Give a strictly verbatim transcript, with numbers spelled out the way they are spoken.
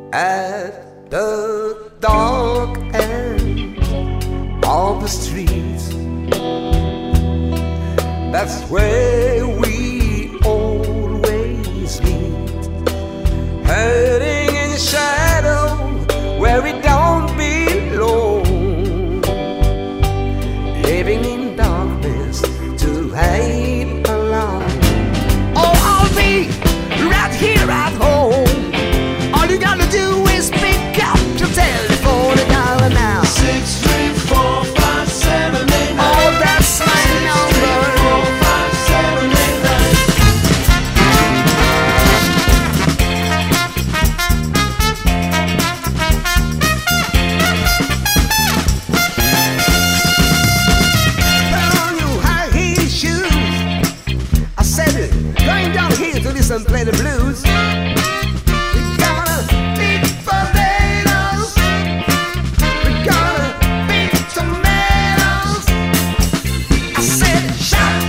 at the dark end of the streets. That's where we always meet, hiding in the shadow where we don't belong, living in darkness to hide alone. Oh, I'll be right here at home. All you gotta do is pick up your telephone and dial it now. Six, three, four, five, seven, eight, nine. Oh, that's my number. Six, three, four, five, seven, eight, nine. Put on your high heel shoes. I said it, going down here to listen, play the blues. Shot